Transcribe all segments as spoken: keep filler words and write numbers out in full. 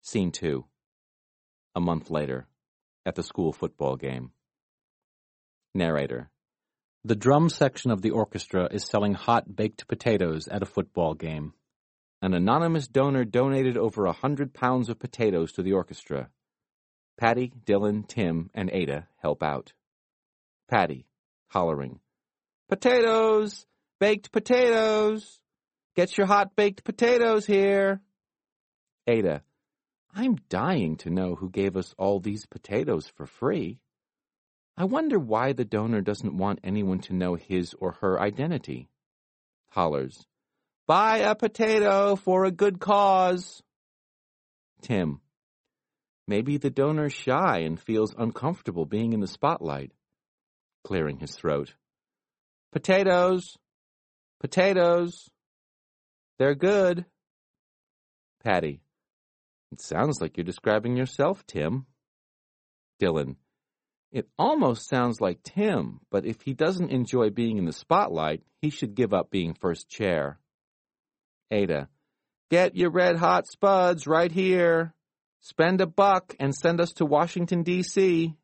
Scene two. A month later, at the school football game. Narrator. The drum section of the orchestra is selling hot baked potatoes at a football game. An anonymous donor donated over a hundred pounds of potatoes to the orchestra. Patty, Dylan, Tim, and Ada help out. Patty, hollering, "Potatoes! Baked potatoes! Get your hot baked potatoes here!" Ada, "I'm dying to know who gave us all these potatoes for free. I wonder why the donor doesn't want anyone to know his or her identity." Hollers, "Buy a potato for a good cause." Tim, "Maybe the donor's shy and feels uncomfortable being in the spotlight." Clearing his throat. "Potatoes! Potatoes! They're good." Patty, "It sounds like you're describing yourself, Tim." Dylan, "It almost sounds like Tim, but if he doesn't enjoy being in the spotlight, he should give up being first chair." Ada, "Get your red-hot spuds right here. Spend a buck and send us to Washington, D C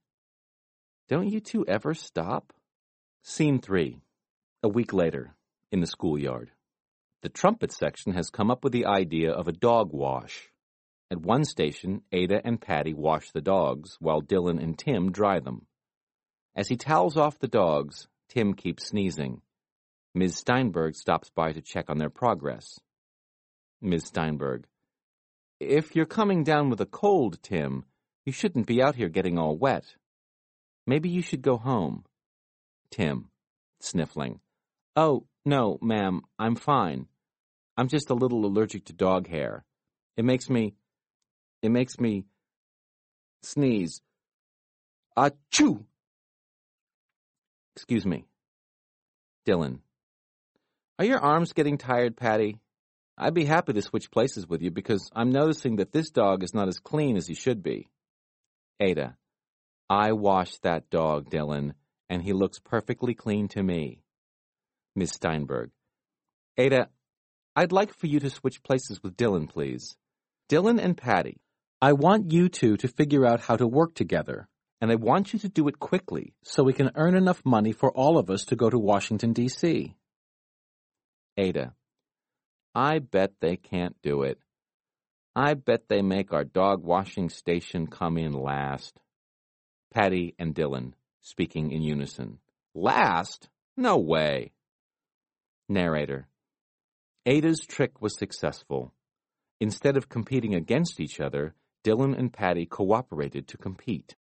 Don't you two ever stop? Scene three. A week later, in the schoolyard. The trumpet section has come up with the idea of a dog wash. At one station, Ada and Patty wash the dogs, while Dylan and Tim dry them. As he towels off the dogs, Tim keeps sneezing. Miz Steinberg stops by to check on their progress. Miz Steinberg, "If you're coming down with a cold, Tim, you shouldn't be out here getting all wet. Maybe you should go home." Tim, sniffling, "Oh, no, ma'am, I'm fine. I'm just a little allergic to dog hair. It makes me, it makes me sneeze. Achoo! Excuse me." Dylan, "Are your arms getting tired, Patty? I'd be happy to switch places with you because I'm noticing that this dog is not as clean as he should be." Ada, "I washed that dog, Dylan, and he looks perfectly clean to me." Miz Steinberg, "Ada, I'd like for you to switch places with Dylan, please. Dylan and Patty, I want you two to figure out how to work together, and I want you to do it quickly so we can earn enough money for all of us to go to Washington, D C Ada, "I bet they can't do it. I bet they make our dog washing station come in last." Patty and Dylan, speaking in unison. "Last? No way." Narrator. Ada's trick was successful. Instead of competing against each other, Dylan and Patty cooperated to compete.